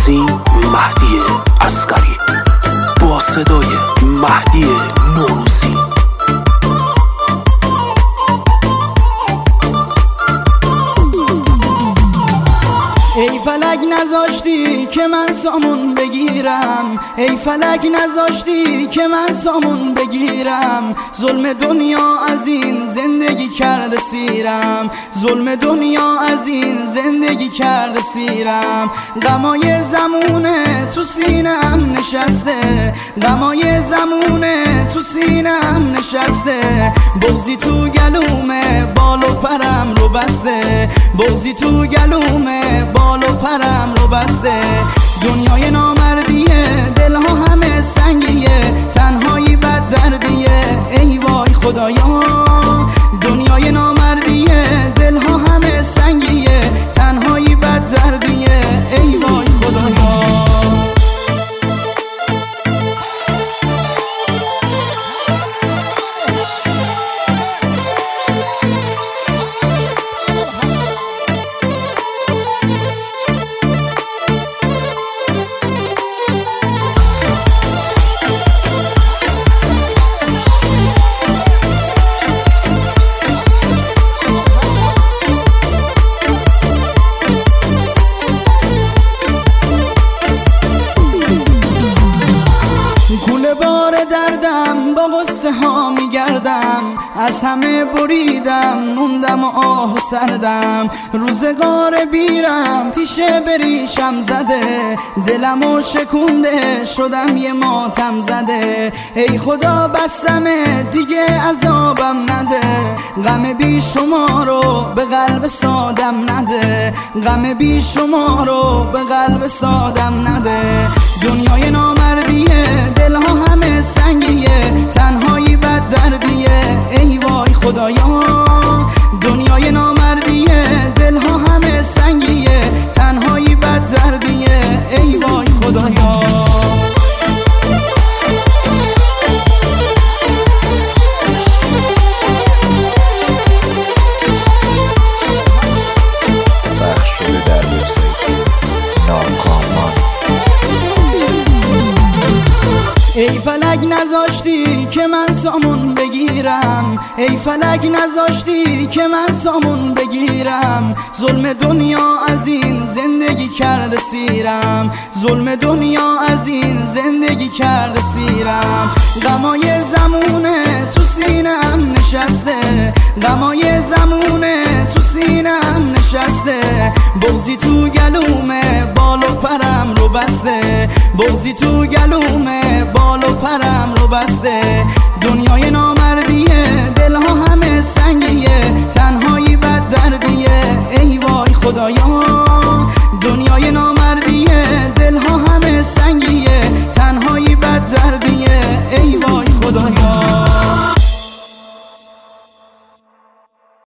نوروزی مهدی عسکری با صدای مهدی نوروزی. ای فلک نذاشتی که من سامون بگیرم، ای فلک نذاشتی که من سامون بگیرم. ظلم دنیا از این زندگی کرده سیرم، ظلم دنیا از این زندگی کرده سیرم. غمای زمونه تو سینم نشسته، غمای زمونه تو سینم نشسته. بغضی تو گلومه بال و پرم رو بسته، بغضی تو گلومه بال و پرم رو بسته. دنیای نامردیه، دلها همه سنگیه، تنهایی بد دردیه. ای وای خدایا، دنیای نامردیه، دلها همه سنگیه، تنهایی بد دردیه. ای وای خدایا. دردم با غصه ها میگردم، از همه بریدم موندم و آه و سردم. روزگار بیرم تیشه بریشم زده، دلمو شکونده شدم یه ماتم زده. ای خدا بسمه دیگه عذابم نده، غم بی شما رو به قلب سادم نده، غم بی شما رو به قلب سادم نده. دنیای نامردیه، دلها همه سنگیه، تنهایی بد دردیه. ای وای خدایا، دنیای نامردیه، دلها همه سنگیه، تنهایی بد دردیه. ای وای خدایا. بخش شده در موسیقی ناکامان. ای فلک نذاشتی که من سامون بگیرم، ای فلک نذاشتی که من سامون بگیرم. ظلم دنیا از این زندگی کرده سیرم، ظلم دنیا از این زندگی کرده سیرم. غمای زمونه تو سینم نشسته، غمای زمونه تو سینم نشسته. بغضی تو گلومه بال و پرم رو بسته، بغضی تو گلومه بال و پرم رو بسته. دنیای نامردیه، دلها همه سنگیه،